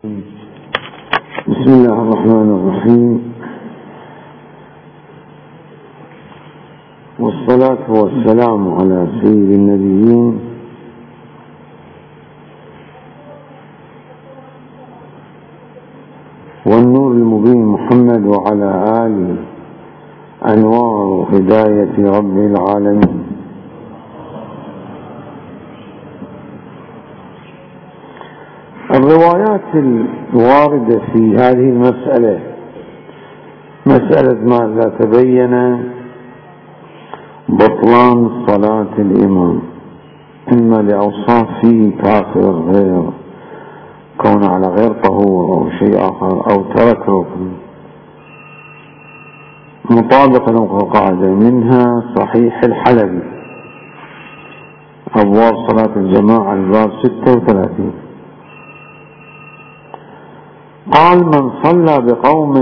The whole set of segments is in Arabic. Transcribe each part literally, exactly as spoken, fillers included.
بسم الله الرحمن الرحيم، والصلاة والسلام على سيد النبيين والنور المبين محمد وعلى آله أنوار هداية رب العالمين. الروايات الواردة في هذه المسألة مسألة ماذا تبين بطلان صلاة الإمام، إما لأوصاف فيه كافر غير كون على غير طهور أو شيء آخر أو ترك ركن مطابقا للقاعدة، منها صحيح الحلبي أبواب صلاة الجماعة الباب ستة وثلاثين قال: من صلى بقوم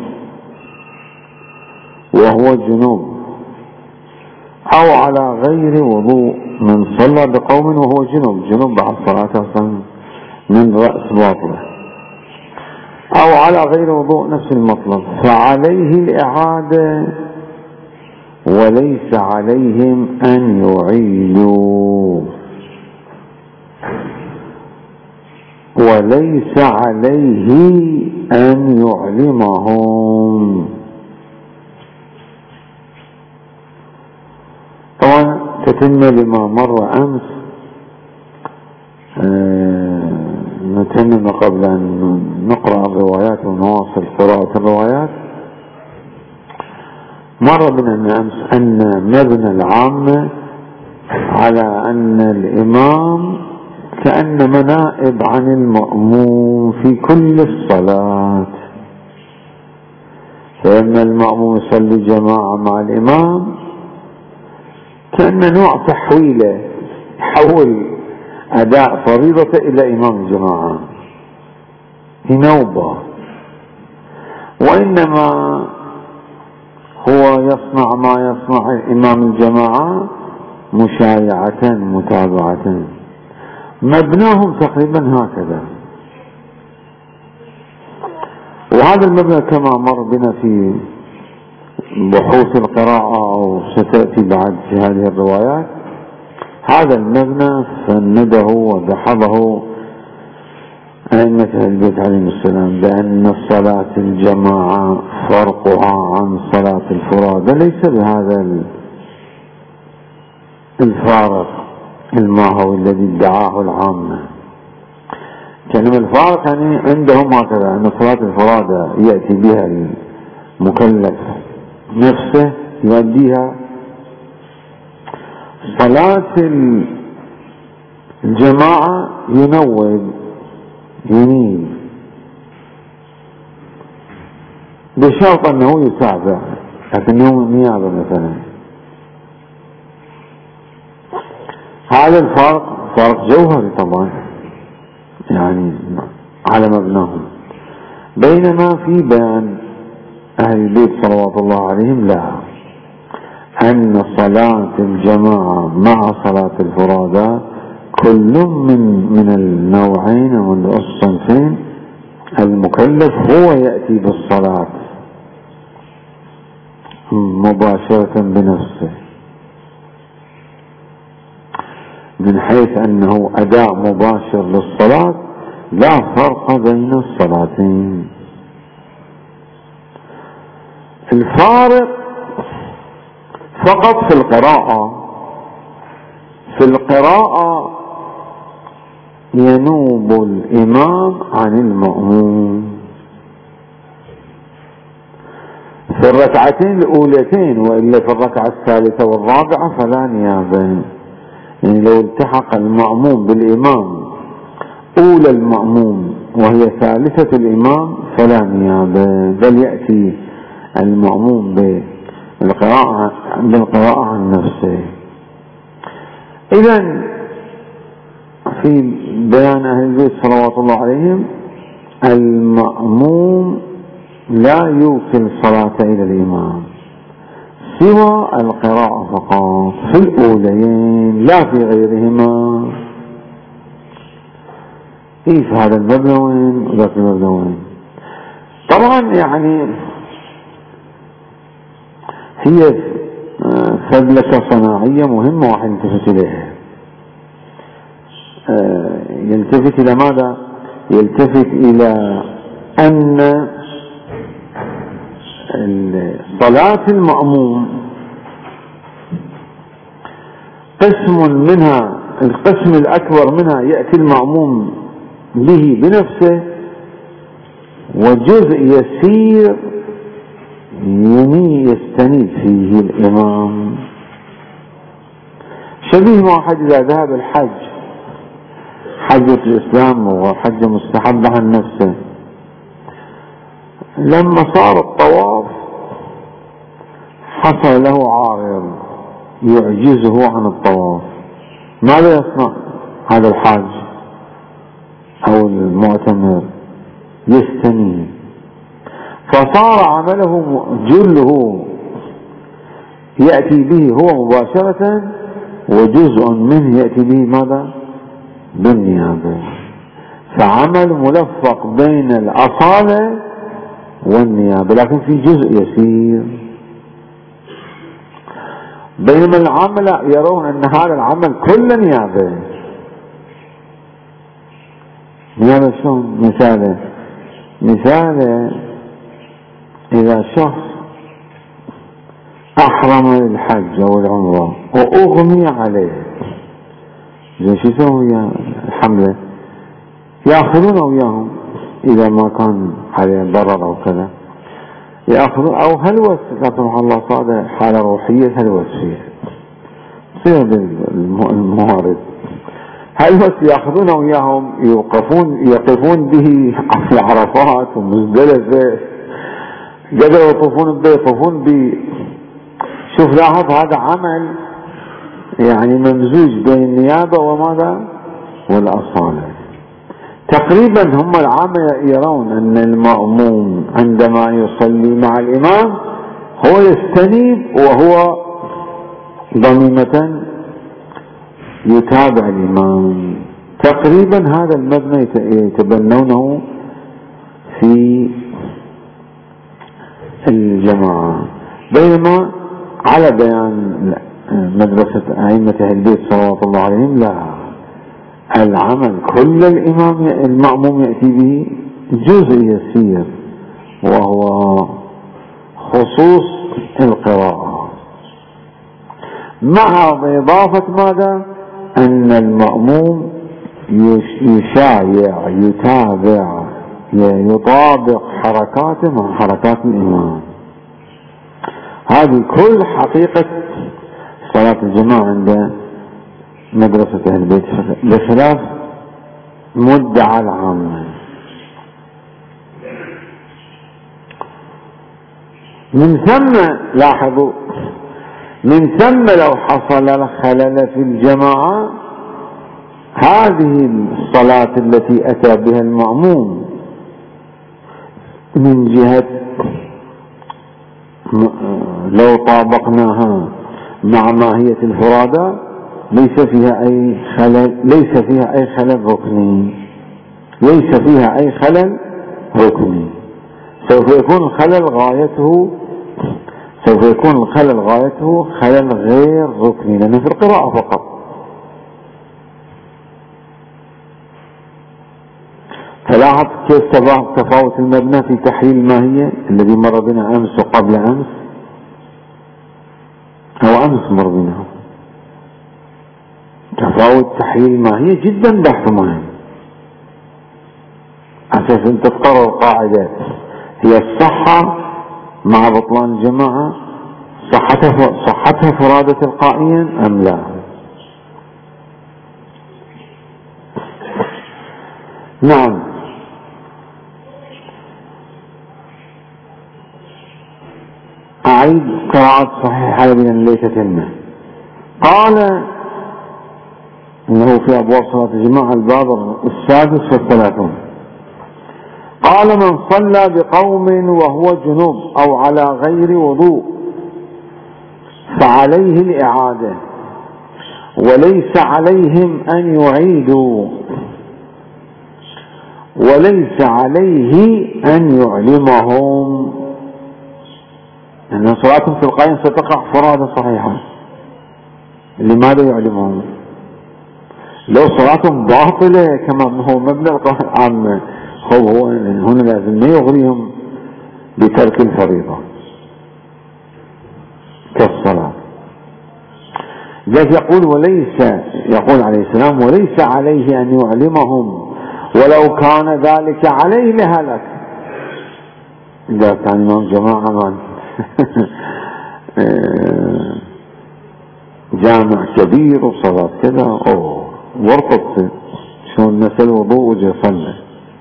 وهو جنوب أو على غير وضوء، من صلى بقوم وهو جنوب، جنوب بعد صلاة أصلا من رأس باطله، أو على غير وضوء نفس المطلب، فعليه الإعادة وليس عليهم أن يعيدوا وليس عليه أن يعلمهم. طبعا تتم لما مر أمس، آه نتم قبل أن نقرأ الروايات ونواصل قراءة الروايات. مر بنا أمس أن مبنى العامة على أن الإمام كأنما نائب عن المأموم في كل الصلاة، فإن المأموم يصلي جماعة مع الإمام كأن نوع تحويله، يحول أداء فريضة إلى إمام الجماعة، هي نوبة، وإنما هو يصنع ما يصنع إمام الجماعة مشايعة متابعة. مبناهم تقريبا هكذا، وهذا المبنى كما مر بنا في بحوث القراءة أو ستأتي بعد في هذه الروايات، هذا المبنى فنده ودحضه أئمة البيت عليهم السلام بأن الصلاة الجماعة فرقها عن صلاة الفرادى ليس بهذا الفارق الماهوي الذي ادعاه العامة. كلمة الفارق يعني عندهم هكذا، أن صلاة الفرادى يأتي بها المكلف نفسه يؤديها، صلاة الجماعة ينوب ينيب بشرط أنه يتابع، لكنه نيابة مثلا. هذا الفرق فرق جوهري طبعا يعني على مبناهم، بينما في بيان أهل البيت صلوات الله عليهم لا، أن صلاة الجماعة مع صلاة الفرادى كل من من النوعين ومن الصنفين المكلف هو يأتي بالصلاة مباشرة بنفسه، من حيث أنه أداء مباشر للصلاة، لا فرق بين الصلاتين. الفارق فقط في القراءة، في القراءة ينوب الإمام عن المأموم في الركعتين الأولتين، وإلا في الركعة الثالثة والرابعة فلا نيابة. يعني لو التحق المأموم بالإمام أولى المأموم وهي ثالثة الإمام فلا نيابة، بل يأتي المأموم بالقراءة بالقراءة عن نفسه. إذن في بيان أهل البيت صلوات الله عليهم المأموم لا يوكل الصلاة إلى الإمام سوى القراءة فقط في الأوليين لا في غيرهما. إيه في هذا المبنى وين وذاك المبنى وين. طبعا يعني هي فذلكة صناعية مهمة واحد يلتفت إليها. يلتفت إلى ماذا؟ يلتفت إلى أن صلاة المأموم قسم منها، القسم الأكبر منها يأتي المأموم به بنفسه، وجزء يسير يني يستنيد فيه الإمام. شبيه واحد إذا ذهب الحج، حجة الإسلام وحجة مستحبة عن نفسه، لما صار الطواف حصل له عارض يعجزه عن الطواف، ماذا يصنع هذا الحاج أو المعتمر؟ يستنيد. فصار عمله جله يأتي به هو مباشرة، وجزء منه يأتي به ماذا؟ بالنيابة. فعمل ملفق بين الأصالة والنيابة، لكن في جزء يسير. بينما العامة يرون أن هذا العمل كله نيابة. نيابة شلون؟ مثاله مثاله إذا شخص أحرم للحج أو العمرة وأغمي عليه، زين شو يسوي الحملة؟ يأخذون وياهم إذا ما كان عليه ضرر أو كذا، يأخذون أو هلوس، لا سمح الله صار حالة روحية هلوس فيه تصير بالموارد، هلوس يأخذون وياهم يوقفون يقفون به على عرفات ومزدلفة، قدروا يطوفون به يطوفون به. شوف لاحظ هذا عمل يعني ممزوج بين النيابة وماذا؟ والأصالة. تقريبا هم العامة يرون أن المأموم عندما يصلي مع الإمام هو يستنيب وهو ضميمة يتابع الإمام. تقريبا هذا المبنى يتبنونه في الجماعة. بينما على بيان مدرسة أئمة أهل البيت صلوات الله عليهم لا، العمل كل الإمام المأموم يأتي به جزء يسير وهو خصوص القراءة، مع إضافة ماذا؟ أن المأموم يشايع يتابع يطابق حركاته مع حركات الإمام. هذه كل حقيقة صلاة الجماعة عند مدرسة أهل البيت، بخلاف مدعى العامة. من ثم لاحظوا، من ثم لو حصل الخلل في الجماعة، هذه الصلاة التي أتى بها المأموم من جهة لو طابقناها مع ماهية الفرادى ليس فيها أي خلل، ليس فيها أي خلل ركني، ليس فيها أي خلل ركني. سوف يكون الخلل غايته سوف يكون الخلل غايته خلل غير ركني، لأنه في القراءة فقط. فلاحظ كيف تفاوت المبنى في تحليل الماهية الذي مر بنا أمس وقبل أمس، أو أمس مر بنا. تفاوت تحليل الماهية جدا بحث مهم، أساس أنت تقرر قاعدة هي الصحة مع بطلان الجماعة، صحتها صحتها فرادة تلقائيا أم لا. نعم. أعيد قراءة صحيح على بن ليتتمه. قال إنه في أبواب صلاة الجماعة الباب السادس والثلاثون. قال: من صلى بقوم وهو جنوب أو على غير وضوء فعليه الإعادة، وليس عليهم أن يعيدوا وليس عليه أن يعلمهم، أن صلاتهم تلقائيا ستقع فرادى صحيحة. لماذا يعلمهم؟ لو صلاتهم باطلة كما هو مبنى القاعدة العامة، هو هنا لازم ما يغريهم بترك الفريضة كالصلاة. ذلك يقول وليس، يقول عليه السلام وليس عليه أن يعلمهم ولو كان ذلك عليه لهلك. إذا كان إمام جماعة من جامع كبير وصلاة كذا أوه ورطت شلون نسى الوضوء وجه صلى،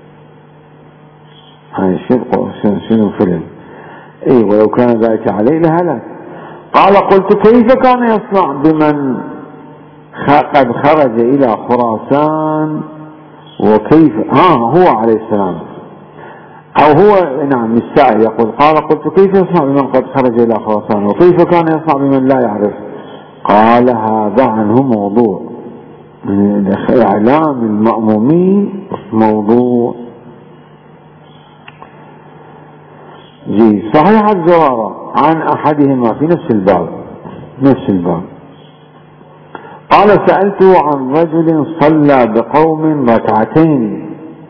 هاي شنو فيلم. اي ولو كان ذلك عليه لهلك. قال قلت كيف كان يصنع بمن قد خرج الى خراسان وكيف ها هو عليه السلام او هو نعم السائل يقول قال قلت كيف يصنع بمن قد خرج الى خراسان وكيف كان يصنع بمن لا يعرف؟ قال هذا عنه موضوع، اعلام المأمومين موضوع. جي صحيح الزرارة عن احدهما في نفس الباب نفس الباب قال سألته عن رجل صلى بقوم ركعتين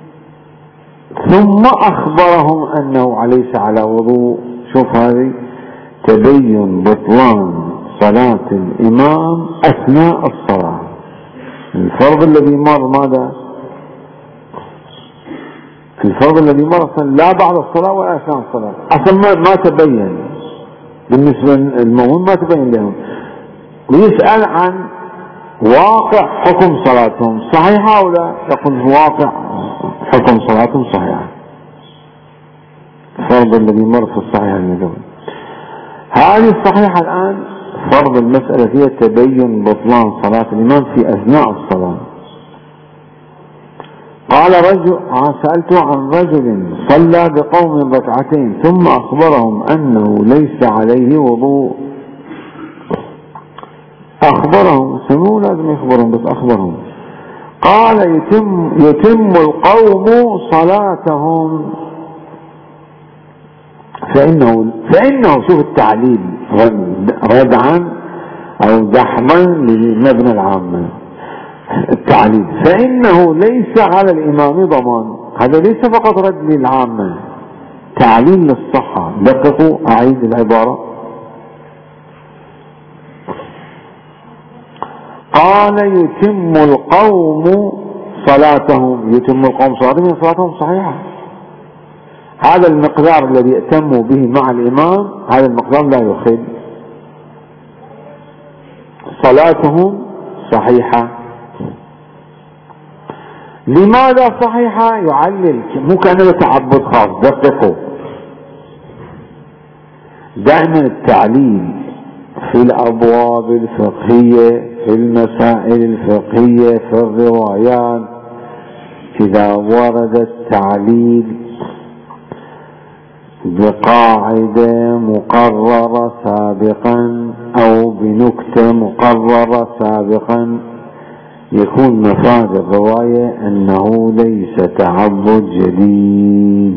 ثم اخبرهم انه ليس على وضوء. شوف هذه تبين بطلان صلاة الامام اثناء الصلاة. الفرض الذي مر ماذا؟ الفرض الذي مر لا بعد الصلاة ولا أثناء الصلاة، أصلا ما تبين بالنسبة للمؤمن، ما تبين لهم. ويسأل عن واقع حكم صلاتهم صحيحة أو لا؟ يقول واقع حكم صلاتهم صحيحة. الفرض الذي مر في الصحيح المدون. هذه الصحيحة الآن فرض المسألة فيها تبين بطلان صلاة الإمام في أثناء الصلاة. قال رجل سألت عن رجل صلى بقوم ركعتين ثم أخبرهم أنه ليس عليه وضوء. أخبرهم سمو لازم يخبرهم بس أخبرهم. قال يتم, يتم القوم صلاتهم فإنه, فإنه شوف التعليل ردعا أو دحما للمبنى العامة. التعليل فإنه ليس على الإمام ضمان، هذا ليس فقط رد للعامة، تعليل للصحة. دققوا أعيد العبارة. قال يتم القوم صلاتهم، يتم القوم صلاتهم صلاتهم صحيحة. هذا المقدار الذي ائتموا به مع الإمام هذا المقدار لا يخل، صلاتهم صحيحة. لماذا صحيحة؟ يعلل، مو كأنه تعبد خاص. دققوا دائما التعليل في الأبواب الفقهية في المسائل الفقهية في الروايات إذا ورد التعليل بقاعدة مقررة سابقا أو بنكتة مقررة سابقا يكون مفاد الرواية أنه ليس تعبد جديد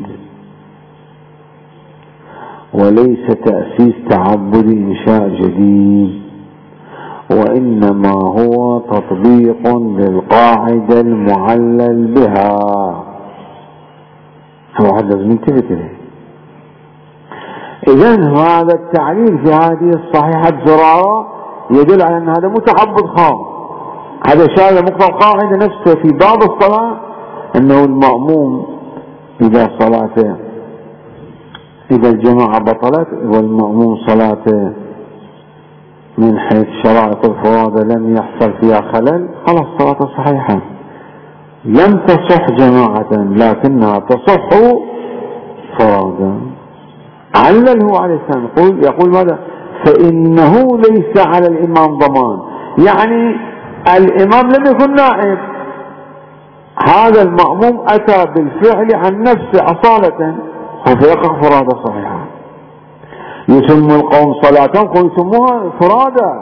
وليس تأسيس تعبد إنشاء جديد، وإنما هو تطبيق للقاعدة المعلل بها. هو هذا لازم ينتبه إليه. إذن هذا التعليل في هذه الصحيحة زرارة يدل على أن هذا مو تعبد خاص، هذا شاذ مقتضى القاعدة نفسه في باب الصلاة أنه المأموم إذا صلاته إذا الجماعة بطلت والمأموم صلاته من حيث شرائط الفرادة لم يحصل فيها خلل خلاص صلاته صحيحة. لم تصح جماعة لكنها تصح فرادا. علل هو عليه السلام يقول, يقول ماذا؟ فإنه ليس على الإمام ضمان، يعني الإمام لم يكن نائب، هذا المأموم أتى بالفعل عن نفسه أصالة وفيقع فرادة صحيحة. يسمى القوم صلاتهم ويسموها فرادة،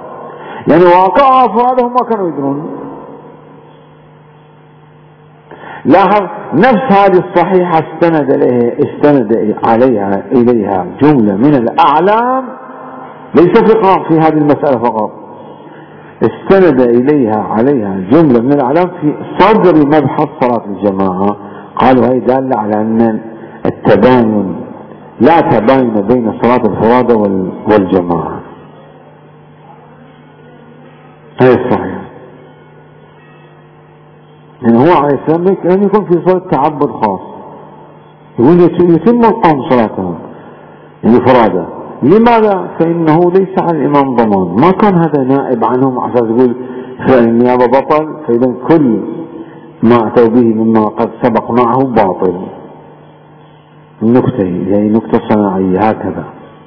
يعني واقعها فرادة هم ما كانوا يدرون. لاحظ نفس هذه الصحيحة استند إليها استند عليها إليها جملة من الأعلام، ليس فقه في هذه المسألة فقط، استند إليها عليها جملة من الأعلام في صدر مبحث صلاة الجماعة. قالوا هي دالة على أن التباين لا تباين بين صلاة الفرادى والجماعة. هذا الصحيح. يعني هو عليه السلام لم يكن في صلاة تعبد خاص، يقول يتم القوم صلاتهم يعني فرادى. لماذا؟ فإنه ليس على الإمام ضمان، ما كان هذا نائب عنهم عشان يقول فعل النيابة بطل، فإذا كل ما أتوا به مما قد سبق معه باطل. النكتة هي نكتة صناعية هكذا.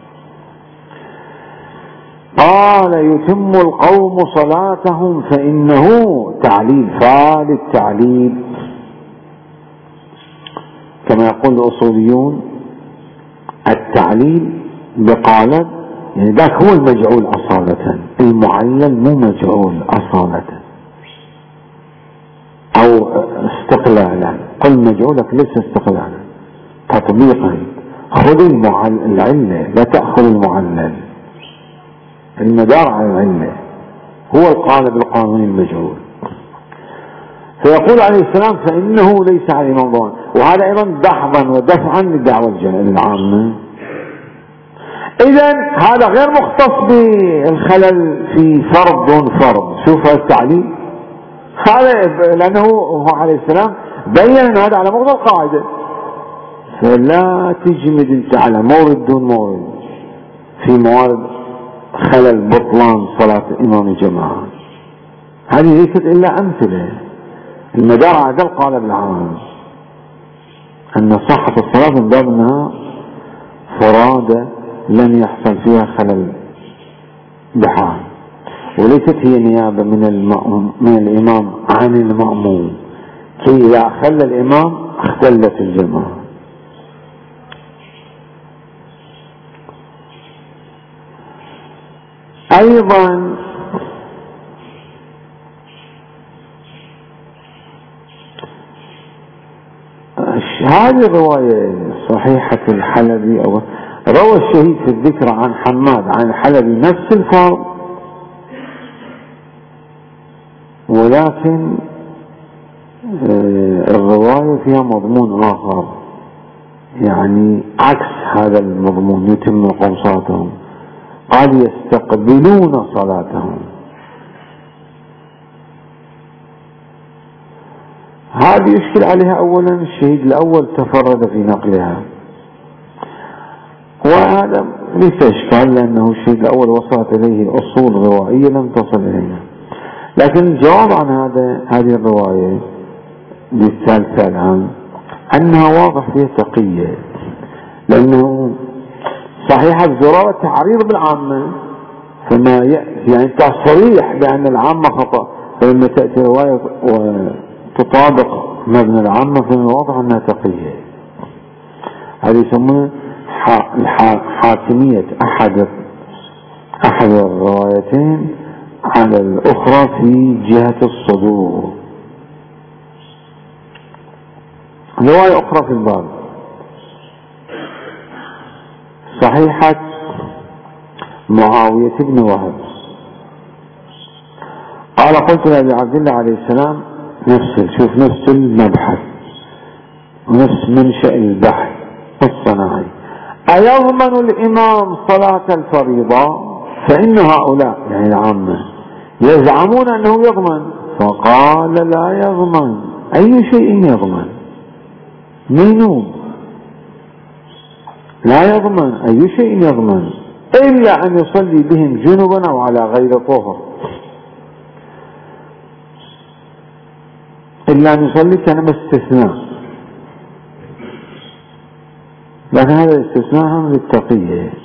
قال يتم القوم صلاتهم فإنه تعليل، فعل التعليل كما يقول الأصوليون التعليل بقالب، يعني ذاك هو المجعول أصالة، المعلل مو مجعول أصالة أو استقلالا. قل مجعولك ليس استقلالا، تطبيقا. خذ العلة لا تأخذ المعلل، المدار على العلة هو القالب القانوني المجعول. فيقول عليه السلام فإنه ليس على الإمام ضمان، وهذا أيضا دحضا ودفعا للدعوة العامة. إذن هذا غير مختص بالخلل في فرض دون فرض. شوف هذا التعليل، هذا لأنه هو عليه السلام بين أن هذا على مقتضى القاعدة، فلا تجمد أنت على مورد دون مورد في موارد خلل بطلان صلاة إمام الجماعة. هذه ليست إلا أمثلة، المدار على القالب العام أن صحة الصلاة من باب أنها فرادة لن يحصل فيها خلل بحال، وليست هي نيابة من المأموم من الإمام عن المأموم، كي إذا خل الإمام اختلت الجماعة. أيضا هذه الرواية صحيحة الحلبي أو روى الشهيد في الذكر عن حماد عن الحلبي نفس الفرض، ولكن الرواية فيها مضمون آخر، يعني عكس هذا المضمون يتم قوم صلاتهم. قال يستقبلون صلاتهم. هذه يشكل عليها أولا الشهيد الأول تفرد في نقلها، وهذا ليس إشكال لأنه الشهيد الأول وصلت إليه الأصول الروائية لم تصل إلينا. لكن الجواب عن هذا هذه الرواية بالثالثة الآن أنها واضح فيها تقية، لأنه صحيح الزرارة تعريض بالعامة، فما يأتي يعني تصريح بأن العامة خطأ، فلما تأتي رواية وتطابق مبنى العامة فمن الواضح أنها تقية. هذه يسمونها حاكمية أحد أحد الروايتين على الأخرى في جهة الصدور. رواية أخرى في الباب صحيحة معاوية بن وهب قال قلت لأبي عبد الله عليه السلام نفس شوف نفس المبحث نفس منشأ البحث الصناعي، أيضمن الإمام صلاة الفريضة؟ فإن هؤلاء يعني العامة يزعمون أنه يضمن، فقال لا يضمن. أي شيء يضمن؟ مينون لا يضمن أي شيء يضمن إلا أن يصلي بهم جنبا أو على غير طهر، إلا أن يصلي كان استثناء، لكن هذا الاستثناء هم للتقية،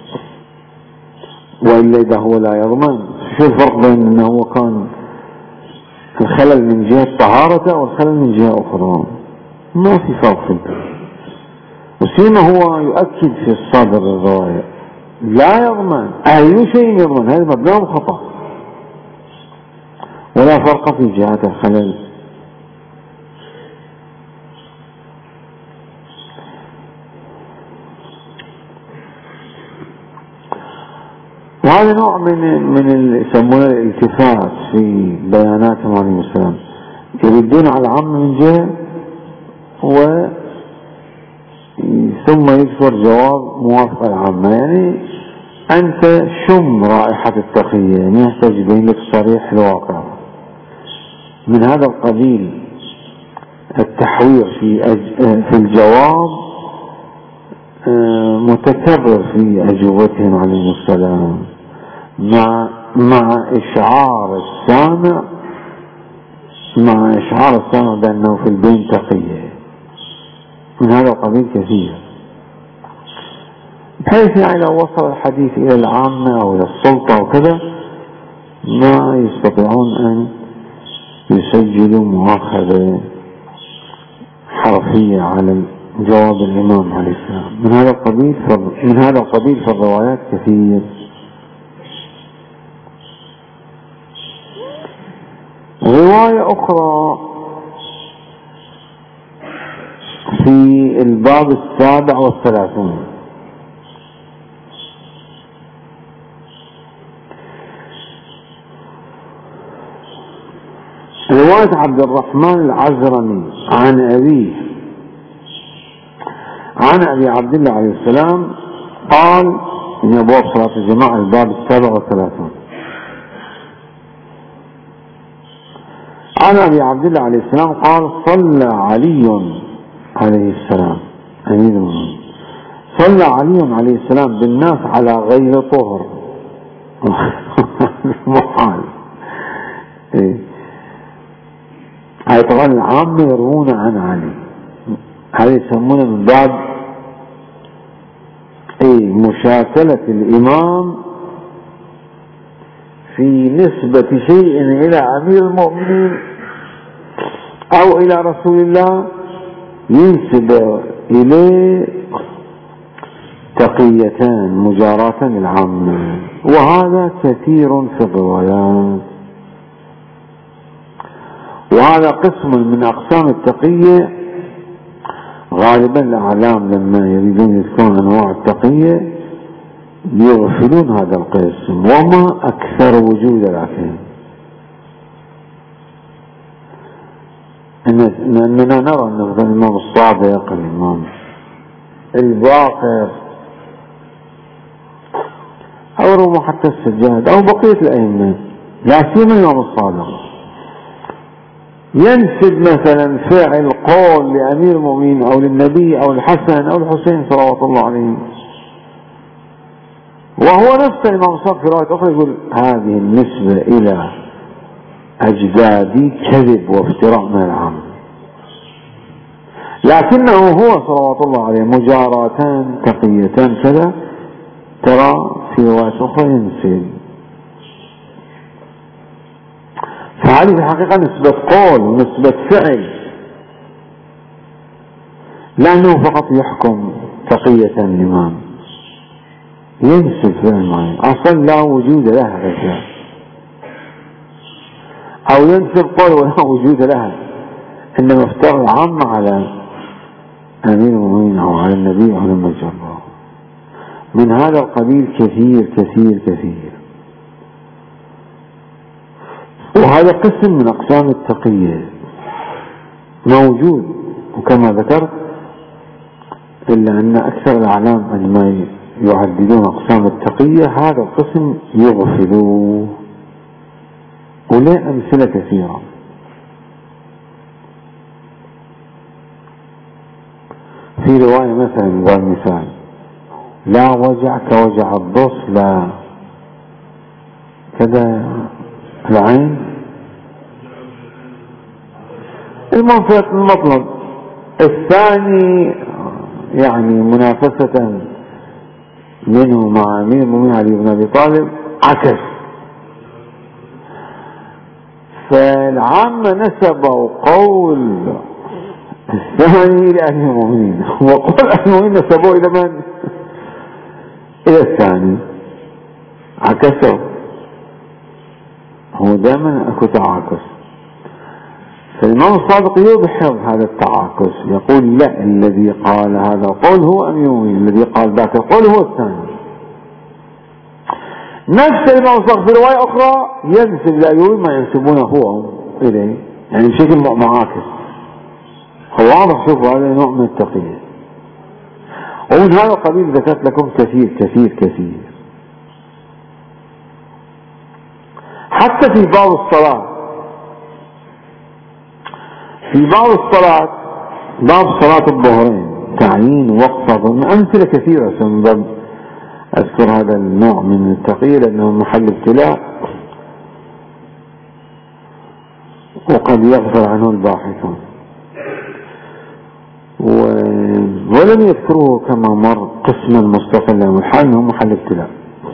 وإلا إذا هو لا يضمن شو الفرق بين أنه هو كان الخلل من جهة طهارته والخلل من جهة أخرى؟ ما في فرق في الباب. وسيما هو يؤكد في الصادر الرواية لا يضمن أي شيء يضمن، هذا مبنى خطأ ولا فرق في جهة الخلل وهذا نوع من من يسمونه الالتفات في بياناتهم عليه السلام، يردون على العامة من جهة و ثم يذكر جواب موافق العامة. يعني أنت شم رائحة التقية، يعني يحتاج يبين لك صريح الواقع. من هذا القبيل التحوير في في الجواب متكرر في أجوبتهم عليه السلام، مع مع إشعار السامع مع إشعار السامع بأنه في البين تقية. من هذا القبيل كثير، بحيث يعني لو وصل الحديث إلى العامة أو إلى السلطة وكذا ما يستطيعون أن يسجلوا مؤاخذة حرفية على جواب الإمام عليه السلام. من هذا القبيل من هذا القبيل في الروايات كثير. رواية أخرى في الباب السابع والثلاثون، رواية عبد الرحمن العزرمي عن أبيه عن أبي عبد الله عليه السلام قال من أبواب صلاة الجماعة الباب السابع والثلاثون، عن أبي عبد الله عليه السلام قال صلى علي عليه السلام أمير المؤمنين صلى علي عليه السلام بالناس على غير طهر. محال. إيه. هاي طبعا العامة يروون عن علي، هذا يسمونه من باب ايه مشاكلة الإمام في نسبة شيء إلى أمير المؤمنين أو إلى رسول الله ينسب إليه تقيتان مجاراة العامة، وهذا كثير في الروايات. وهذا قسم من أقسام التقية. غالبا الأعلام لما يريدون يذكرون أنواع التقية يغفلون هذا القسم، وما أكثر وجود لكن أننا نرى أن الإمام الصادق، الإمام الباقر، أو رمى حتى السجاد أو بقية الأئمة، لا سيما الإمام الصادق، ينسب مثلا فعل قول لأمير المؤمنين أو للنبي أو الحسن أو الحسين صلوات الله عليهم، وهو نفس الإمام الصادق في رواية أخرى يقول هذه النسبة إلى أجدادي كذب وافتراء من العام، لكنه هو صلوات الله عليه مجاراتان تقيتان كذا ترى في رواية أخرى ينسب. فهذه في الحقيقة نسبة قول ونسبة فعل، لأنه فقط يحكم تقية الإمام، ينسب فعل معين أصلا لا وجود لها رجاء، أو ينسب قول ولا وجود لها، إنما افترى العامة على أمير المؤمنين أو على النبي أو لما جرى. من هذا القبيل كثير كثير كثير، وهذا قسم من أقسام التقية موجود. وكما ذكرت إلا أن أكثر الأعلام عندما يعددون أقسام التقية هذا القسم يغفلوه، وله أمثلة كثيرة. في رواية مثلا قال مثال لا وجع كوجع الضص لا كذا العين، المنفذ المطلب. الثاني يعني منافسة منه مع أمير المؤمنين علي بن أبي طالب عكس، فالعامة نسبوا قول الثاني إلى أمير المؤمنين، وقول أمير المؤمنين نسبوه إلى من؟ إلى الثاني، عكسوا. هو دائما أكو تعاكس، فالإمام الصادق يبحر هذا التعاكس، يقول لا، الذي قال هذا القول هو أمير المؤمنين، الذي قال ذاك القول هو الثاني. نفس الموصف في رواية أخرى ينسب لأيوبي ما ينسبونه هو إليه، يعني بشكل معاكس. هو واضح. شوفوا هذا نوع من التقية، ومن هذا القبيل ذكرت لكم كثير كثير كثير. حتى في بعض الصلاة، في بعض الصلاة باب صلاة الظهرين تعيين وقت أظن أمثلة كثيرة من باب أذكر هذا النوع من التقية لأنه محل ابتلاء وقد يغفر عنه الباحثون، ولم يذكروه كما مر قسما مستقلا، والحال أنه محل ابتلاء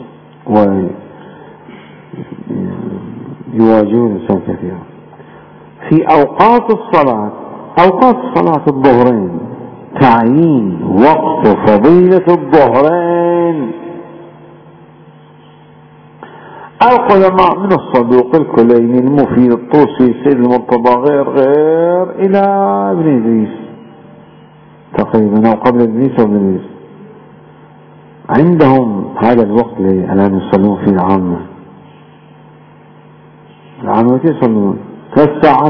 ويواجهه الإنسان كثيرا. في أوقات الصلاة، أوقات صلاة الظهرين تعيين وقت فضيلة الظهرين، القدماء من الصدوق الكليني المفيد الطوسي السيد المرتضى غير غير إلى ابن إدريس تقريبا أو قبل ابن إدريس وابن إدريس عندهم هذا الوقت اللي الآن يصلون فيه العامة. العامة يصلون ثلاث ساعات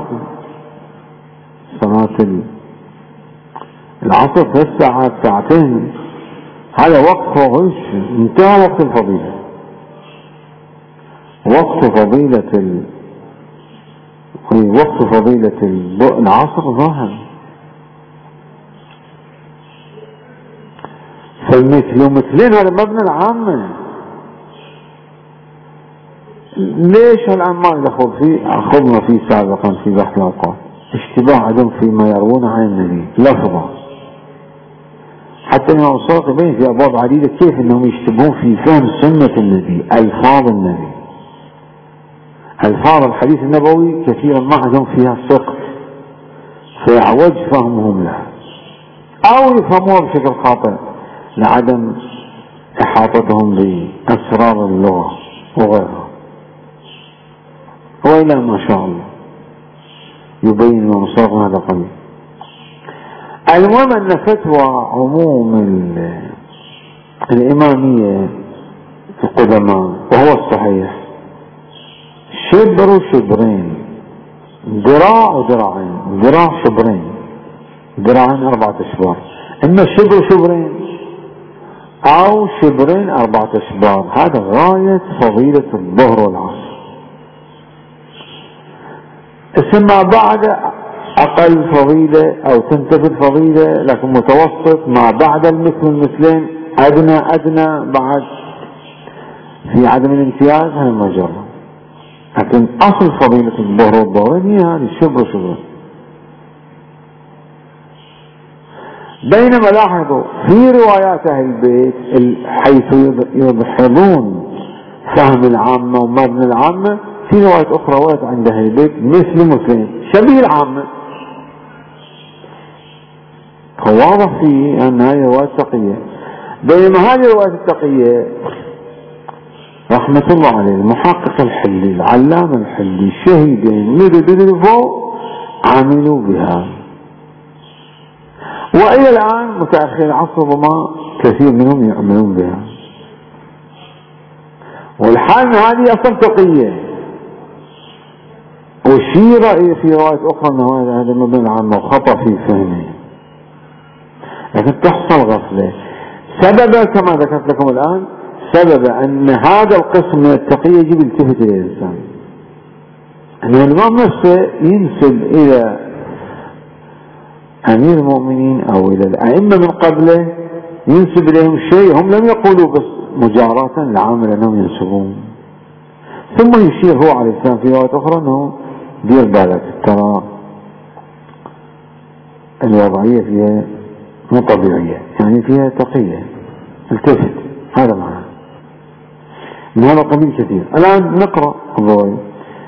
صلاة العصر، ثلاث ساعات ساعتين، هذا وقت فوق انتهى وقت الفضيلة. وقت فضيلة ال... وقت فضيلة العصر ظاهر. فالمثل ومثلين هذا مبنى العامة. ليش الآن ما ندخل فيه؟ أخذنا فيه سابقا في بحث الأوقات اشتباه عدم فيما يروون عن النبي لفظة، حتى الإمام الصادق يبين في أبواب عديدة كيف أنهم يشتبهون في فهم سنة النبي، ألفاظ النبي، ألفاظ الحديث النبوي كثيرا ما عندهم فيها ثقة فيعوج فهمهم لها أو يفهموها بشكل خاطئ لعدم إحاطتهم بأسرار اللغة وغيرها. وإلى ما شاء الله يبين الإمام الصادق هذا قليل. المهم أن فتوى عموم الإمامية القدماء وهو الصحيح شبر شبرين، ذراع وذراعين، ذراع شبرين، ذراعين أربعة أشبار، إما شبر شبرين أو شبرين أربعة أشبار. هذا غاية فضيلة الظهر والعصر. اسمع بعد أقل فضيلة أو تنتفي الفضيلة لكن متوسط، ما بعد المثل المثلين أدنى أدنى بعد في عدم الامتياز هذا المجرى. لكن أصل فضيلة الظهر والظهرين هي هذه الشبر شبر. بينما لاحظوا في روايات أهل البيت حيث يضحضون فهم العامة ومبنى العامة، في روايات أخرى ورد عند أهل البيت مثل مثلين شبيه العامة. فواضح فيه أن هذه رواية تقية. بينما هذه رواية التقية رحمة الله عليه المحقق الحلي العلامة الحلي شهيدين مدد فوق عملوا بها، وإلى الآن متأخر العصر ربما كثير منهم يعملون بها. والحال هذه أصلا تقية، وشير في رواية أخرى أنه هذا مبنى العامة وخطأ في فهمه، لكن تحصل غفلة. سبب كما ذكرت لكم الآن سبب أن هذا القسم من التقية يجب التفت إلى الإنسان، أن الإمام نفسه ينسب إلى أمير المؤمنين أو إلى الأئمة من قبله ينسب إليهم شيء هم لم يقولوا بس مجاراة لعامل أنهم ينسبون، ثم يشير هو عليه السلام في رواية أخرى أنه دير بالك ترى الوضعية فيها مو طبيعية، يعني فيها تقية، التفت. هذا معنى من هذا قبيل كثير. الآن نقرأ الرواية.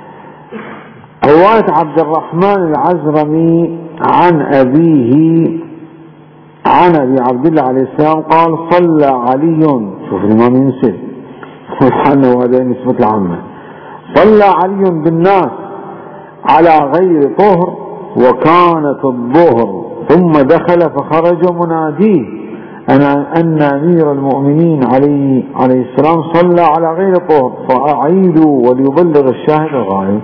رواية عبد الرحمن العزرمي عن أبيه عن أبي عبد الله عليه السلام قال صلى علي، شوف الإمام ينسب وحانه هذا نسبة العامة، صلى علي بالناس على غير طهر وكانت الظهر ثم دخل فخرج مناديه أنا أن أمير المؤمنين عليه عليه السلام صلى على غير طهر فأعيدوا وليبلغ الشاهد الغائب.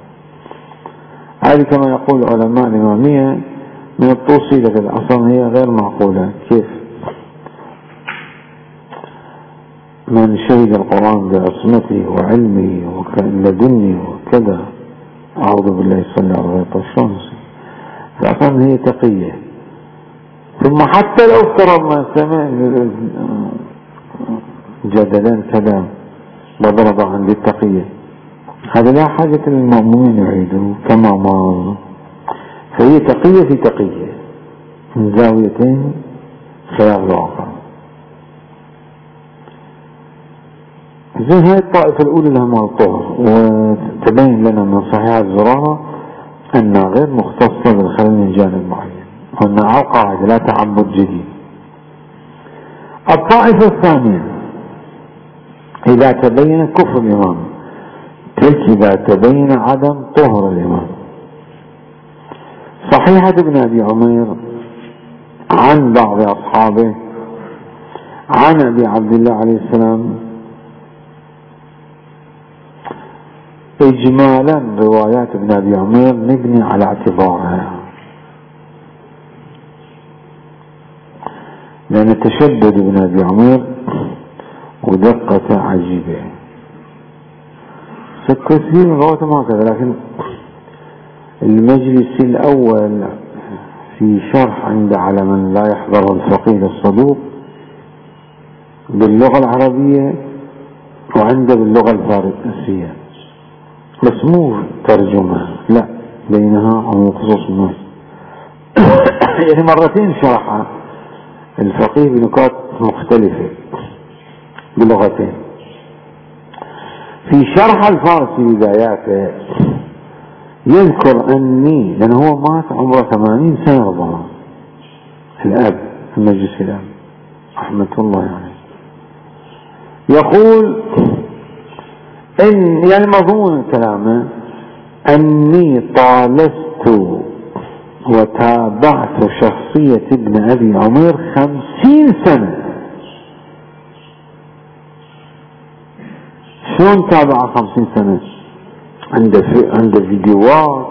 هذه كما يقول علماء الإمامية من الطوسي، لكن أصلا هي غير معقولة. كيف من شهد القرآن بعصمته وعلمه ولدنه وكذا، أعوذ بالله صلى الله عليه وسلم، فأصلا هي تقية. ثم حتى لو افترضنا سمع جدلا كذا وضرب عند التقية، هذا لا حاجة للمأمومين يعيدوا كما مر، فهي تقية في تقية من زاويتين خلاف الواقع. زين هاي الطائفة الأولى لها مال الطهر، وتبين لنا من صحيح الزرارة أنها غير مختصة بالخلل من جانب معين، وأنها قاعدة لا تعبد جديد. الطائفة الثانية إذا تبين كفر الإمام، تلك إذا تبين عدم طهر الإمام. صحيحة ابن أبي عمير عن بعض أصحابه عن أبي عبد الله عليه السلام، إجمالا روايات ابن أبي عمير نبني على اعتبارها، لأن تشدد ابن أبي عمير ودقة عجيبة. كثير من رواياته ما كذا، لكن المجلس الأول في شرح عند على من لا يحضر الفقيه الصدوق باللغة العربية، وعنده باللغة الفارسية، بس مو ترجمة، لا بينها عموم خصوص الناس. يعني مرتين شرحها الفقيه بنقاط مختلفة بلغتين. في شرح الفارسي بداياته يذكر أني، لأنه هو مات عمره ثمانين سنة ربما، الأب المجلس الأب رحمة الله عليه، يقول إن يعني مضمون كلامه أني طالست وتابعت شخصية ابن أبي عمير خمسين سنة. شلون تابع خمسين سنة؟ عنده عنده فيديوهات،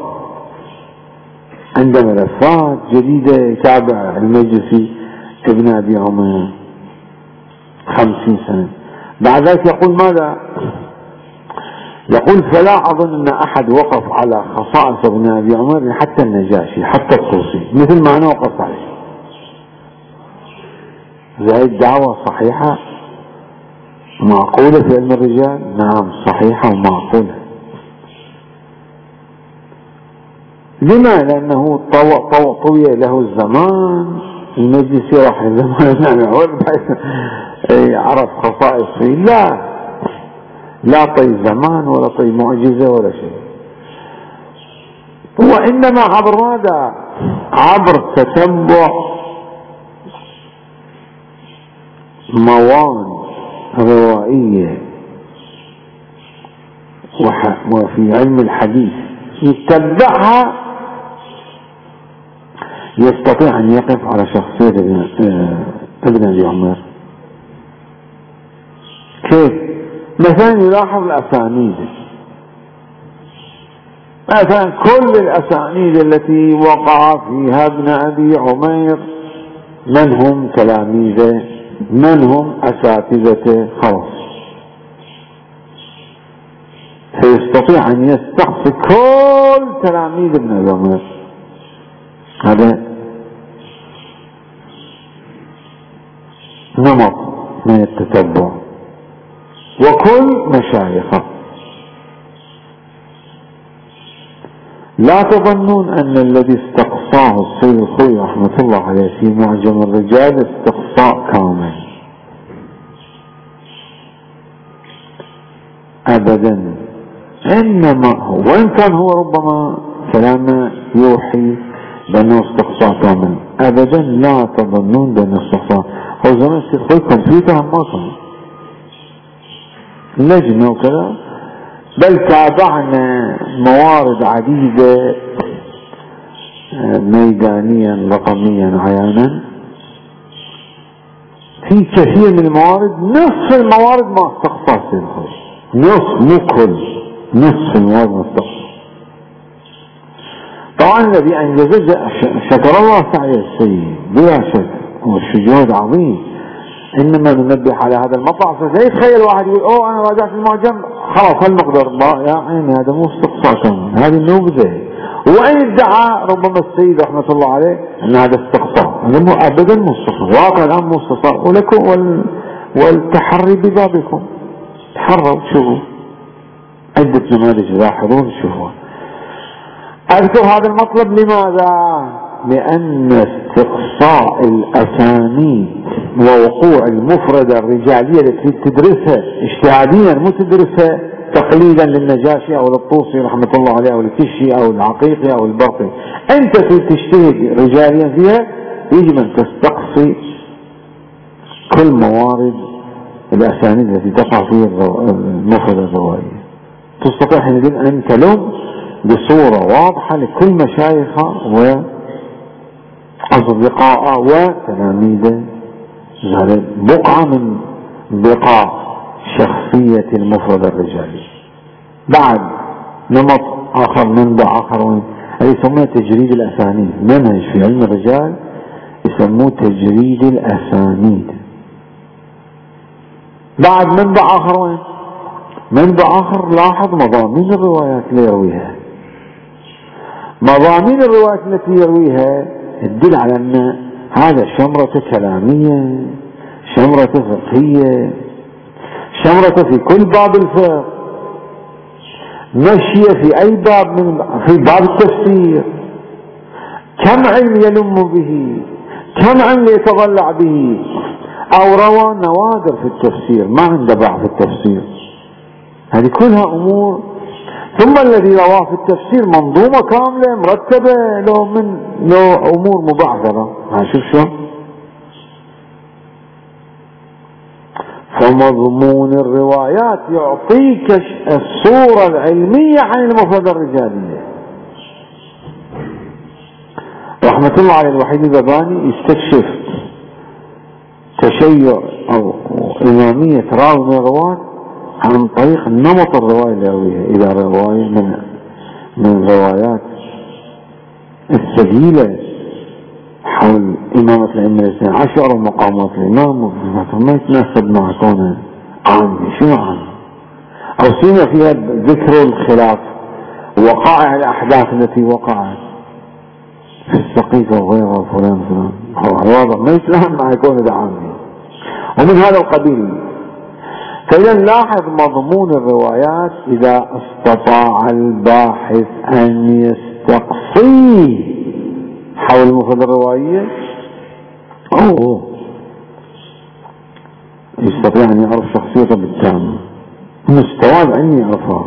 عنده ملفات جديدة يتابع المجلسي ابن أبي عمير خمسين سنة. بعد ذلك يقول ماذا؟ يقول فلا أظن أن أحد وقف على خصائص ابن أبي عمير حتى النجاشي حتى الطوسي مثل ما أنا وقف عليه. هذه الدعوة صحيحة معقولة في علم الرجال؟ نعم صحيحة ومعقولة. لما؟ لأنه طو... طو... طوي له الزمان، المجلس راح الزمان عرف خصائص فيه، لا لا طي زمان ولا طي معجزة ولا شيء، وإنما عبر ماذا؟ عبر تتبع موان روائية، وفي علم الحديث يتبعها يستطيع أن يقف على شخصية ابن أبي عمير. كيف؟ مثلا يلاحظ الأسانيد، مثلا كل الأسانيد التي وقع فيها ابن أبي عمير من هم تلاميذه، من هم أساتذته، خلاص فيستطيع أن يستقصي كل تلاميذ ابن أبي عمير. هذا نمط من التتبع، وكل مشايخه. لا تظنون أن الذي استقصاه السيد الخوي رحمة الله عليه في معجم الرجال استقصاء كامل، أبدا، إنما هو وإن كان هو ربما كلامه يوحي بأنه استقصاء كامل، أبدا لا تظنون بأنه استقصاء. هو زمان السيد الخوي كمبيوتر ما كان لجنة وكذا، بل تابعنا موارد عديدة ميدانيا رقميا عيانا في كثير من الموارد نصف الموارد ما استقصى السيد الخوئي، نصف مو كل، نصف الموارد ما استقصى. طبعا الذي انجز شكر الله سعي السيد بلا شك، والجهد عظيم، انما ننبه على هذا المطلع. فلا يتخيل واحد يقول اوه انا راجعت المعجم خلاص هالمقدار، يا عيني هذا مو استقصاء كمان، هذه النبذه. وان ادعى ربما السيد رحمه الله عليه ان هذا استقصاء، هذا مو ابدا مو استقصاء، واقع الان مو استقصاء. ولكم وال... والتحري ببابكم، تحروا شوفوا عده نماذج لاحظون شوفوا. اذكر هذا المطلب لماذا؟ لأن استقصاء الأسانيد ووقوع المفردة الرجالية التي تدرسها اجتهاديا، مو تدرسها تقليدا للنجاشي أو للطوسي رحمة الله عليه أو الكشي أو العقيقي أو البرقي، أنت تجتهد رجاليا فيها يجب أن تستقصي كل موارد الأسانيد التي تقع فيها المفردة الروائية. تستطيع حينئذ أن تلم بصورة واضحة لكل مشايخها و أصدقاء وتلاميذ بقعة من بقاع شخصية المفرد الرجالي. بعد نمط آخر، منبع آخر يسمونه تجريد الأسانيد، منهج في علم الرجال يسموه تجريد الأسانيد. بعد منبع آخر وين؟ منبع آخر لاحظ مضامين الروايات اللي يرويها. مضامين الروايات التي يرويها تدل على أن هذا شمرة كلامية، شمرة فقهية، شمرة في كل باب الفقه، مشية في أي باب من في باب التفسير. كم علم يلم به، كم علم يتضلع به، أو روى نوادر في التفسير ما عنده باع في التفسير. هذه كلها أمور. ثم الذي رواه في التفسير منظومة كاملة مرتبة، لو من لو أمور مبعثرة. شوف شو فمضمون الروايات يعطيك الصورة العلمية عن المفردة الرجالية. رحمة الله على الوحيد الباباني يستكشف تشيع أو إمامية راوي من الرواة عن طريق نمط الرواية اللي يرويها. إذا رواية من من الروايات الثقيلة حول إمامة الأئمة الاثني عشر ومقامات الإمام ما يتناسب مع كونه عامي. شو عامي؟ أو سيما فيها ذكر الخلاف، وقائع الأحداث التي وقعت في السقيفة وغيرها فلان فلان، هو واضح ما يتلهم مع كونه ده عامي ومن هذا القبيل. فإذا نلاحظ مضمون الروايات إذا استطاع الباحث أن يستقصيه حول المفردة الروائية، أوه يستطيع أن يعرف شخصيته بالتام، مستواه العلمي يعرفها.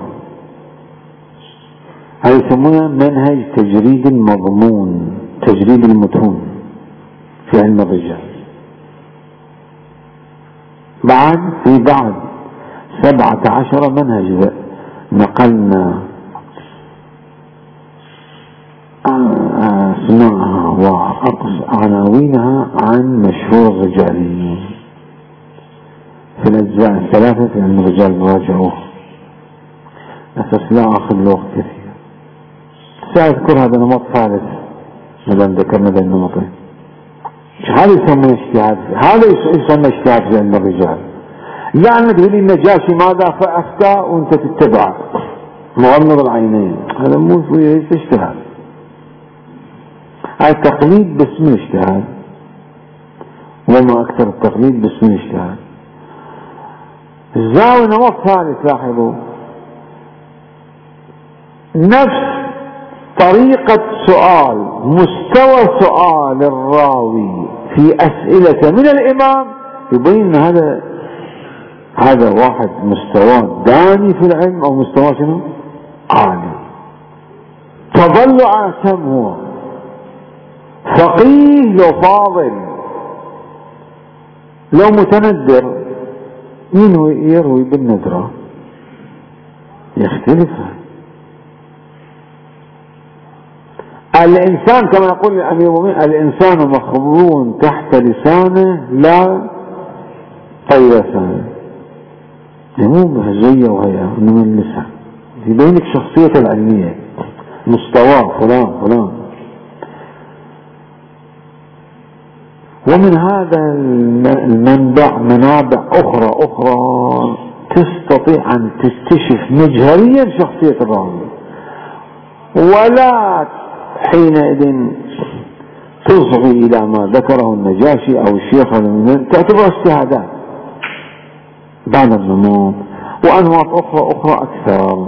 هذا يسمونه منهج تجريد المضمون، تجريد المتون في علم الرجال. بعد في بعد سبعة عشر منهج نقلنا اسماءها وعناوينها عن مشهور الرجاليين في الأجزاء الثلاثة في علم الرجال، نراجعوه أساس لا أخذ الوقت كثير. سأذكر هذا نمط ثالث مدام ذكرنا ذا النمطين. هذا يسمى اجتهاد، هذا يسمى اجتهاد في علم الرجال. لا أن تقول النجاشي ماذا فأفتى وأنت تتبع مغمض العينين، هذا مو ليس اجتهاد، هذا التقليد باسم الاجتهاد، وما أكثر التقليد باسم الاجتهاد. الزاوية نمط ثالث، لاحظوا نفس طريقة سؤال، مستوى سؤال الراوي في أسئلة من الإمام يبين هذا هذا واحد مستواه داني في العلم أو مستواه شنو عالي، تضلع كم هو، فقيه لو فاضل لو متندر، ينوي يروي بالندرة يختلف. الإنسان كما يقول الأمير المؤمنين الإنسان مخبون تحت لسانه لا طيبة، مو بهجية وهي من اللسان، يبينك شخصيته العلمية، مستواه فلان فلان. ومن هذا المنبع منابع أخرى أخرى تستطيع أن تكتشف مجهريا شخصية الراوي، ولا حينئذ تصغي إلى ما ذكره النجاشي أو الشيخ المؤمن، تعتبر اجتهادات بعد النمو، وأنواع أخرى أخرى أكثر.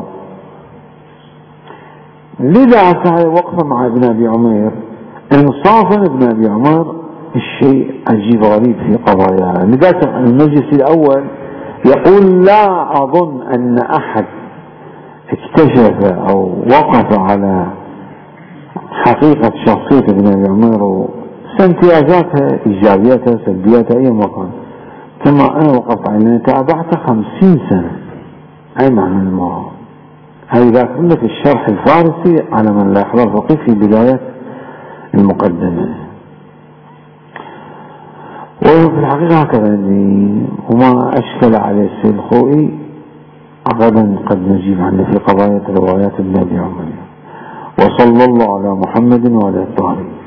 لذا هذه وقفة مع ابن أبي عمير، إنصافا ابن أبي عمير الشيء عجيب غريب في قضايا. لذلك المجلس الأول يقول لا أظن أن أحد اكتشف أو وقف على حقيقة شخصية ابن أبي عمير وامتيازاتها إيجابياتها سلبياتها أي مكان، كما أنا وقفت عليه تابعت خمسين سنة. أي معنى المرأة هذا ذاكر لك الشرح الفارسي على من لا يحضر فقيه في بداية المقدمة. وفي الحقيقة هكذا، وما أشكل عليه السيد الخوئي غدا قد نجيب عنه في قضايا روايات ابن أبي عمير. وصلى الله على محمد وعلى الطاهرين.